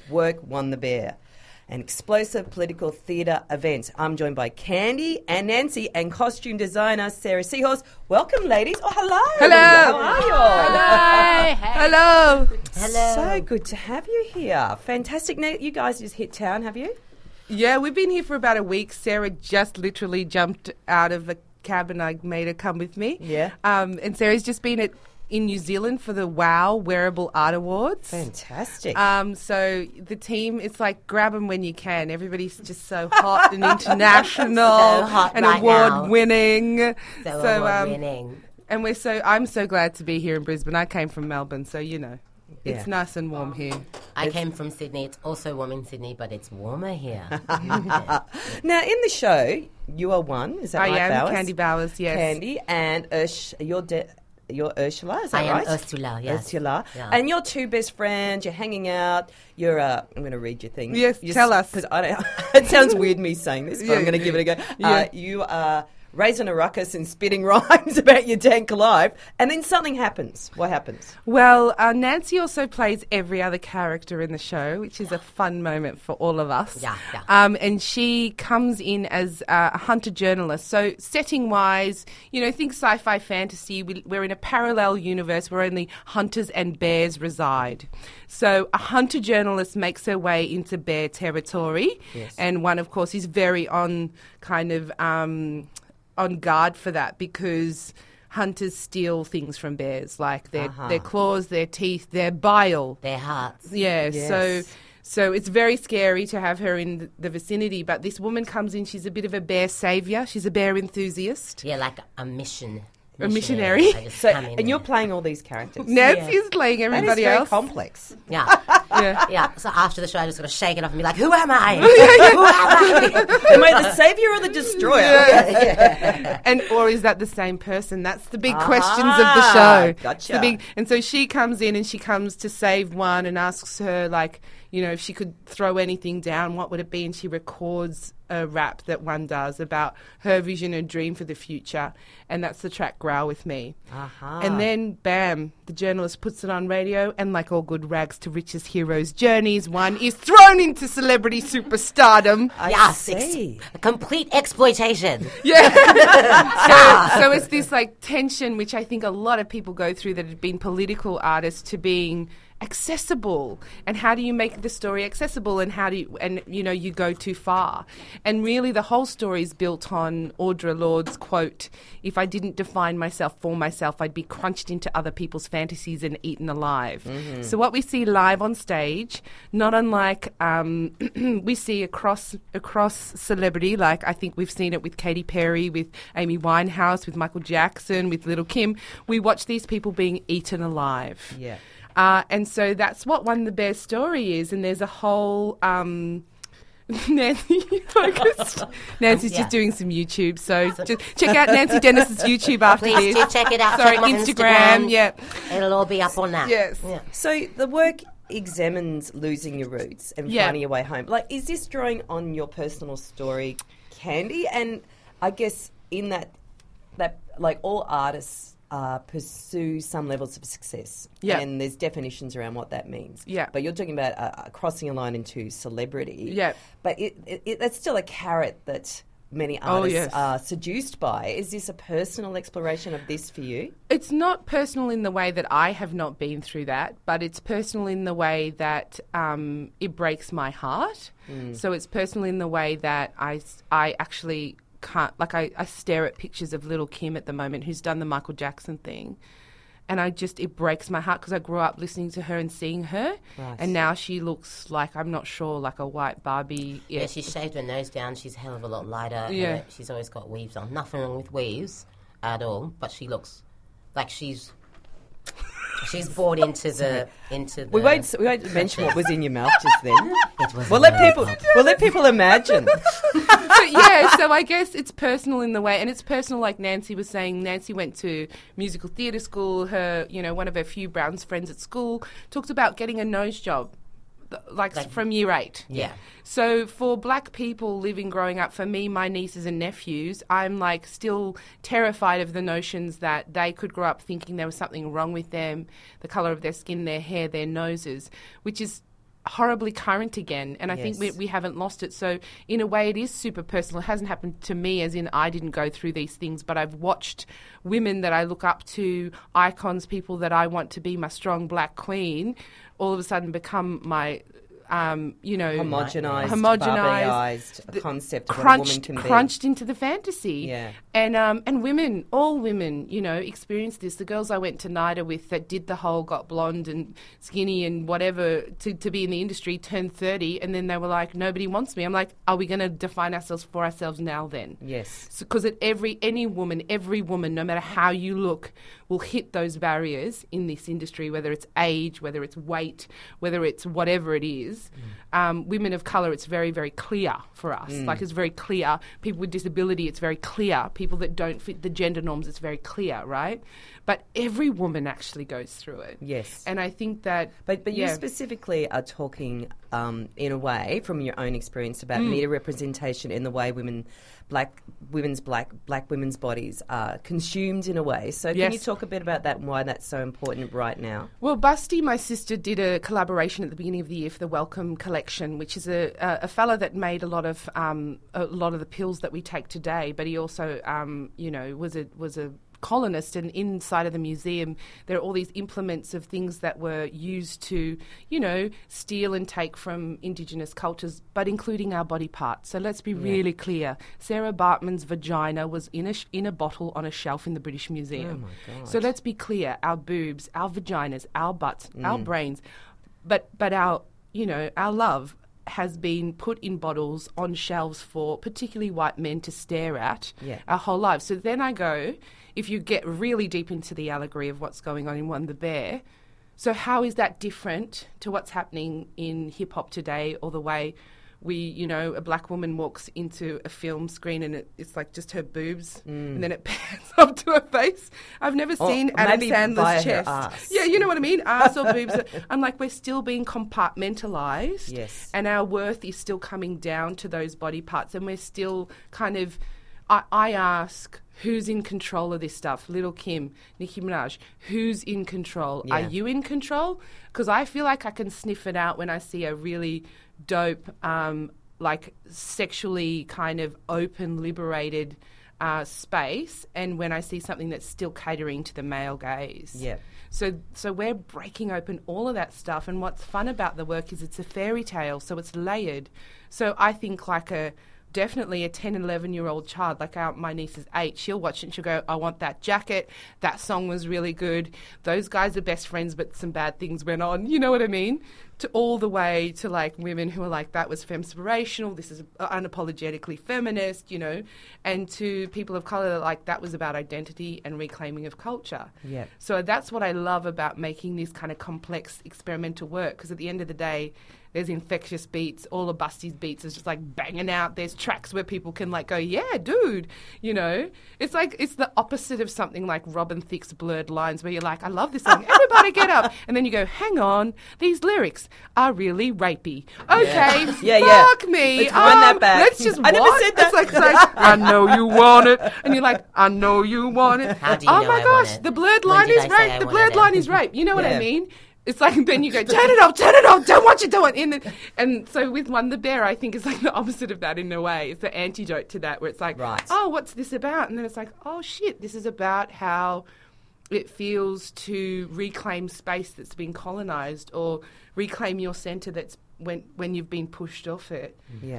Work Won the Bear, an explosive political theatre event. I'm joined by Candy and Nancy and costume designer Sarah Seahorse. Welcome, ladies. Oh, hello. Hello. How are you all? Hi. Hello. Hello. So good to have you here. Fantastic. Now, you guys just hit town, have you? Yeah, we've been here for about a week. Sarah just literally jumped out of a cab and I made her come with me. Yeah. And Sarah's just been in New Zealand for the WOW Wearable Art Awards. Fantastic. So the team, it's like grab them when you can. Everybody's just so hot and international So hot and right award winning. So award-winning. And I'm so glad to be here in Brisbane. I came from Melbourne, so you know. Yeah. It's nice and warm here. I came from Sydney. It's also warm in Sydney, but it's warmer here. Now, in the show, you are one. Is that I right, am Bowers? Candy Bowers, yes. Candy and you're Ursula, is that I right? am Ursula, yes. Ursula. Yeah. And you're two best friends, you're hanging out, I'm going to read your thing. Yes, tell us. Because I don't, it sounds weird me saying this, but I'm going to give it a go. Yeah. You are raising a ruckus and spitting rhymes about your tank alive, and then something happens. What happens? Well, Nancy also plays every other character in the show, which is a fun moment for all of us. Yeah. And she comes in as a hunter journalist. So setting-wise, think sci-fi fantasy. We're in a parallel universe where only hunters and bears reside. So a hunter journalist makes her way into bear territory. Yes. And one, of course, is very on guard for that because hunters steal things from bears, like their claws, their teeth, their bile. Their hearts. Yeah, Yes. so it's very scary to have her in the vicinity, but this woman comes in, she's a bit of a bear saviour, she's a bear enthusiast. Yeah, like a missionary. A missionary. I just So, come in and you're there. playing all these characters. Nancy's playing That is everybody very else. complex. Yeah. Yeah. Yeah. So after the show, I just got to shake it off and be like, who am I? Who am I? Am I the saviour or the destroyer? Or is that the same person? That's the big questions of the show. Gotcha. And so she comes in and she comes to save one and asks her, if she could throw anything down, what would it be? And she records a rap that one does about her vision and dream for the future. And that's the track Growl With Me. And then, bam, the journalist puts it on radio, and like all good rags to riches heroes' journeys, one is thrown into celebrity superstardom. Yes. see. Complete exploitation. Yeah. so it's this tension, which I think a lot of people go through that have been political artists, to being accessible. And how do you make the story accessible, and you go too far? And really the whole story is built on Audre Lorde's quote, "If I didn't define myself for myself, I'd be crunched into other people's fantasies and eaten alive." Mm-hmm. So what we see live on stage, not unlike we see across celebrity, like I think we've seen it with Katy Perry, with Amy Winehouse, with Michael Jackson, with Little Kim, we watch these people being eaten alive. Yeah. And so that's what Won the Bear story is. And there's a whole... Nancy focused. Nancy's Yeah. just doing some YouTube. So just check out Nancy Dennis's YouTube after Please this. do check it out. Sorry, Check my Instagram. Yeah. It'll all be up on that. Yes. Yeah. So the work examines losing your roots and Yeah. finding your way home. Is this drawing on your personal story, Candy? And I guess in that all artists pursue some levels of success. Yeah. And there's definitions around what that means. Yeah. But you're talking about crossing a line into celebrity. Yeah. But that's still a carrot that many artists yes. are seduced by. Is this a personal exploration of this for you? It's not personal in the way that I have not been through that, but it's personal in the way that it breaks my heart. So it's personal in the way that I actually can't, I stare at pictures of Little Kim at the moment, who's done the Michael Jackson thing, and it breaks my heart because I grew up listening to her and seeing her, Right. and now she looks like, I'm not sure, like a white Barbie. Yeah, she's shaved her nose down. She's a hell of a lot lighter. Yeah. She's always got weaves on. Nothing wrong with weaves at all, but she looks like she's bought into the We won't mention what was in your mouth just then. It was We'll let people imagine. But yeah, so I guess it's personal in the way, and it's personal, like Nancy was saying. Nancy went to musical theatre school. Her, one of her few Brown's friends at school talked about getting a nose job, like from year 8. Yeah. So for black people growing up, for me, my nieces and nephews, I'm still terrified of the notions that they could grow up thinking there was something wrong with them, the colour of their skin, their hair, their noses, which is horribly current again, and I think we haven't lost it. So in a way, it is super personal. It hasn't happened to me, as in I didn't go through these things, but I've watched women that I look up to, icons, people that I want to be my strong black queen, all of a sudden become my homogenized, Barbieized concept of what a woman can be. Crunched into the fantasy. Yeah. And women, all women, experience this. The girls I went to NIDA with that did the whole got blonde and skinny and whatever to be in the industry turned 30, and then they were like, nobody wants me. I'm like, are we going to define ourselves for ourselves now then? Yes. Because every woman, no matter how you look, will hit those barriers in this industry, whether it's age, whether it's weight, whether it's whatever it is. Women of colour, it's very, very clear for us. Like, it's very clear. People with disability, it's very clear. People that don't fit the gender norms, it's very clear, right? But every woman actually goes through it. Yes. And I think that... But you specifically are talking, in a way, from your own experience about media representation in the way black women's bodies are consumed in a way. So can you talk a bit about that and why that's so important right now? Well, Busty, my sister, did a collaboration at the beginning of the year for the Welcome Collection, which is a fella that made a lot of the pills that we take today, but he also, was a colonist, and inside of the museum there are all these implements of things that were used to, steal and take from Indigenous cultures, but including our body parts. So let's be really clear. Sarah Bartman's vagina was in a bottle on a shelf in the British Museum. Oh my God. So let's be clear. Our boobs, our vaginas, our butts, our brains, but our, our love has been put in bottles on shelves for particularly white men to stare at our whole lives. So then I go, if you get really deep into the allegory of what's going on in Wonder Bear, so how is that different to what's happening in hip-hop today, or the way we, a black woman walks into a film screen and it's like just her boobs and then it pans up to her face? I've never seen Adam Sandler's chest. Ass. Yeah, you know what I mean? Ass or boobs. I'm like, we're still being compartmentalised. Yes. And our worth is still coming down to those body parts, and we're still kind of... I ask, who's in control of this stuff? Lil' Kim, Nicki Minaj, who's in control? Yeah. Are you in control? Because I feel like I can sniff it out when I see a really dope, sexually kind of open, liberated space, and when I see something that's still catering to the male gaze. Yeah. So we're breaking open all of that stuff, and what's fun about the work is it's a fairy tale, so it's layered. So I think definitely a 10 and 11-year-old child, my niece is 8, she'll watch it and she'll go, I want that jacket, that song was really good, those guys are best friends but some bad things went on, you know what I mean? To all the way to women who are like, that was femspirational, this is unapologetically feminist, and to people of colour that was about identity and reclaiming of culture. Yeah. So that's what I love about making this kind of complex experimental work, because at the end of the day, there's infectious beats. All of Busty's beats is just banging out. There's tracks where people can go, yeah, dude. It's it's the opposite of something like Robin Thicke's Blurred Lines, where you're like, I love this song. Everybody get up. And then you go, hang on, these lyrics are really rapey. Okay, fuck me. Let's run that back. Let's just I never said that. It's like, I know you want it. And you're like, I know you want it. How do you oh know my I gosh, want it? the blurred When line did is I say I rape. The wanted blurred it? line is rape. You know what I Yeah. mean? It's then you go, turn it off, don't watch it, don't watch it. And so with Wonder Bear, I think is the opposite of that in a way. It's the antidote to that, where it's Right. oh, what's this about? And then it's oh shit, this is about how it feels to reclaim space that's been colonised, or reclaim your centre that's when you've been pushed off it. Yeah.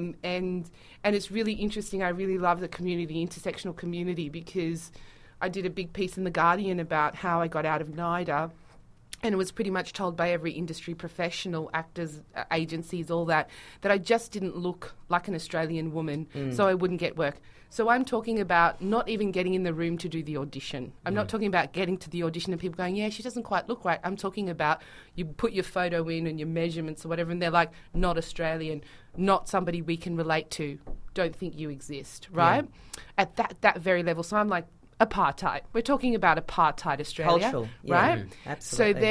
And it's really interesting. I really love the intersectional community, because I did a big piece in The Guardian about how I got out of NIDA. And it was pretty much told by every industry professional, actors, agencies, all that I just didn't look like an Australian woman, so I wouldn't get work. So I'm talking about not even getting in the room to do the audition. I'm not talking about getting to the audition and people going, yeah, she doesn't quite look right. I'm talking about you put your photo in and your measurements or whatever, and they're like, not Australian, not somebody we can relate to, don't think you exist, right? Yeah. At that very level. So I'm like, apartheid. We're talking about apartheid Australia, cultural, right? Absolutely. So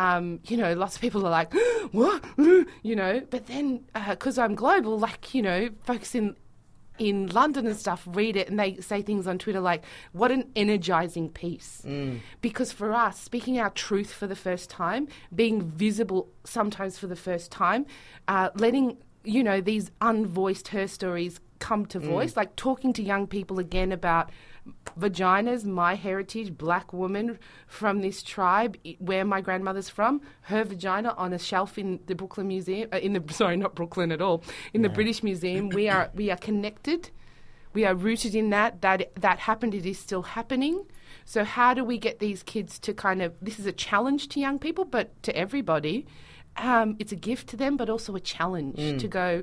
then, lots of people are like, what? But then, because I'm global, folks in in London and stuff read it and they say things on Twitter like, what an energizing piece. Because for us, speaking our truth for the first time, being visible sometimes for the first time, letting, you know, these unvoiced her stories come to voice, like talking to young people again about vaginas, my heritage, black woman from this tribe, where my grandmother's from, her vagina on a shelf in the Brooklyn Museum, not Brooklyn at all, in the British Museum. We are connected. We are rooted in that happened, it is still happening. So how do we get these kids to kind of, this is a challenge to young people, but to everybody, it's a gift to them, but also a challenge to go,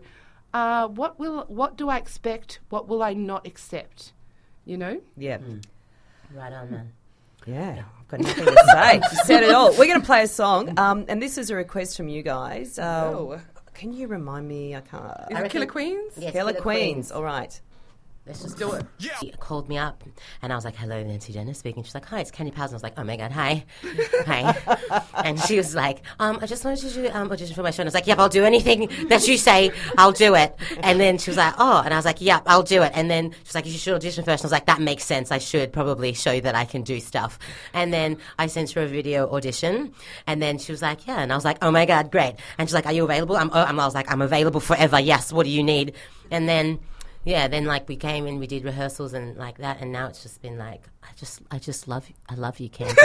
what do I expect? What will I not accept? You know? Yeah. Right on, man. Yeah, I've got nothing to say. You said it all. We're going to play a song, and this is a request from you guys. Can you remind me? I can't. Is it Killer Queens? Yes, Killer Queens. All right. Let's just do it. She called me up, and I was like, hello, Nancy Jenner speaking. She's like, hi, it's Candy Powers. And I was like, oh, my God, hi. Hi. And she was like, I just wanted to do audition for my show. And I was like, yep, I'll do anything that you say. I'll do it. And then she was like, oh. And I was like, yep, I'll do it. And then she was like, you should audition first. And I was like, that makes sense. I should probably show that I can do stuff. And then I sent her a video audition. And then she was like, yeah. And I was like, oh, my God, great. And she's like, are you available? I was like, I'm available forever. Yes, what do you need? And then... yeah, then like we came in, we did rehearsals and like that, and now it's just been like, I just love you. I love you, Candy.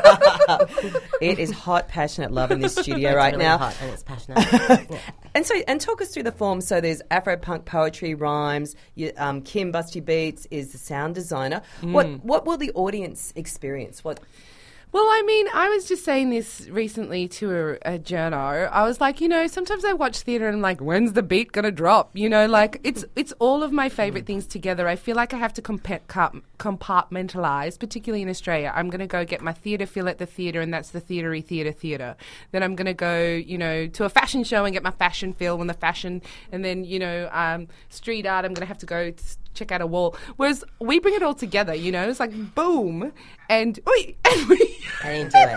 It is hot, passionate love in this studio It's right really now. hot and it's passionate. Yeah. And talk us through the form. So there's Afro-punk poetry, rhymes. Kim Busty Beats is the sound designer. What will the audience experience? Well, I mean, I was just saying this recently to a journo. I was like, you know, sometimes I watch theatre and I'm like, when's the beat going to drop? You know, like it's all of my favourite things together. I feel like I have to compartmentalise, particularly in Australia. I'm going to go get my theatre feel at the theatre, and that's the theatre. Then I'm going to go, you know, to a fashion show and get my fashion feel and the fashion. And then, you know, street art, I'm going to have to go check out a wall. Whereas we bring it all together, you know, it's like boom and oi, and we I didn't do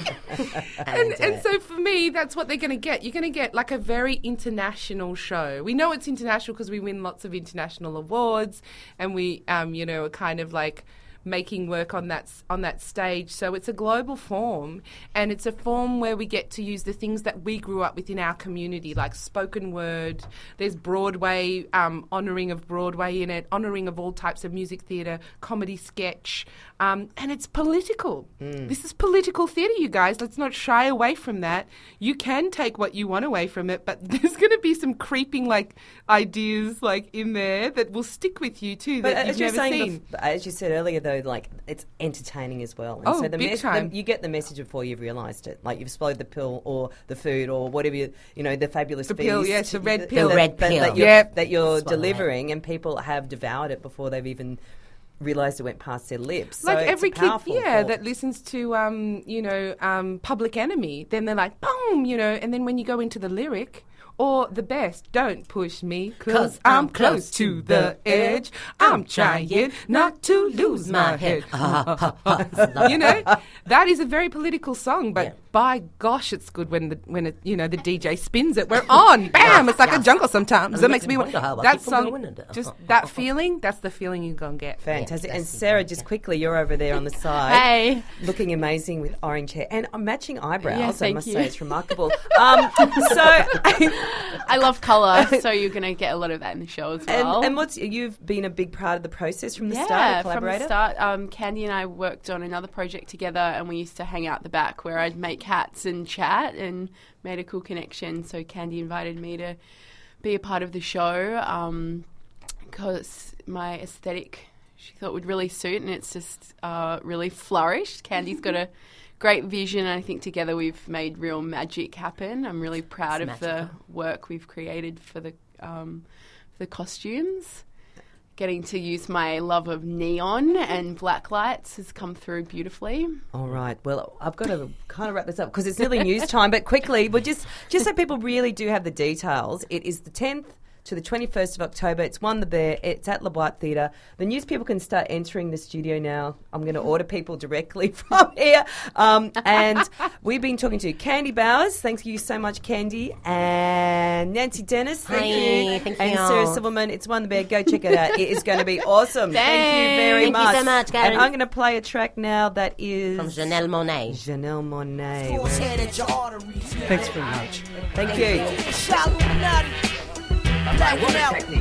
it. and so for me, that's what they're going to get. You're going to get like a very international show. We know it's international because we win lots of international awards, and we, you know, are kind of like making work on that stage. So it's a global form, and it's a form where we get to use the things that we grew up with in our community, like spoken word. There's Broadway, honouring of Broadway in it, honouring of all types of music theatre, comedy, sketch, and it's political. This is political theatre, you guys. Let's not shy away from that. You can take what you want away from it, but there's going to be some creeping like ideas like in there that will stick with you too. But that as you've you're never saying, seen. as you said earlier, though, like it's entertaining as well. And Oh, so the big time. you get the message before you've realised it. Like you've swallowed the pill or the food or whatever you know, the fabulous The pill, feast. yes, the red pill. The red pill. that you're Swallow delivering, and people have devoured it before they've even realised it went past their lips. Like so every it's a kid, powerful yeah, form. that listens to, you know, Public Enemy, then they're like, boom, you know, and then when you go into the lyric, or the best, don't push me, 'cause I'm close to the edge. I'm trying not to lose my head. You know, that is a very political song, but Yeah. by gosh, it's good when it, you know, the DJ spins it. We're on, bam! It's like a jungle sometimes. That makes me want that song. Just that feeling. That's the feeling you're gonna get. Fantastic. Yeah, And that's Sarah, it, just yeah. quickly, you're over there on the side. Hey. Looking amazing with orange hair and matching eyebrows. Yeah, I thank must you. say it's remarkable. So, I love colour, so you're going to get a lot of that in the show as well. and you've been a big part of the process from the start, a from the collaborator? start. Candy and I worked on another project together, and we used to hang out the back where I'd make hats and chat, and made a cool connection. So Candy invited me to be a part of the show because my aesthetic she thought would really suit, and it's just really flourished. Candy's got a great vision, and I think together we've made real magic happen. I'm really proud It's of the magical. work we've created for the costumes. Getting to use my love of neon and black lights has come through beautifully. All right. Well, I've got to kind of wrap this up because it's nearly news time, but quickly, but just so people really do have the details, it is the 10th to the 21st of October. It's Won the Bear. It's at La Boite Theatre. The news people can start entering the studio now. I'm going to order people directly from here. And we've been talking to Candy Bowers. Thank you so much, Candy. And Nancy Dennis. Thank you. Thank and you. Sarah Silverman. It's Won the Bear. Go check it out. It is going to be awesome. Thank you very Thank much. you so much, guys. And I'm going to play a track now that is... From Janelle Monáe. Janelle Monáe. Thanks very much. Thank you. Black one out.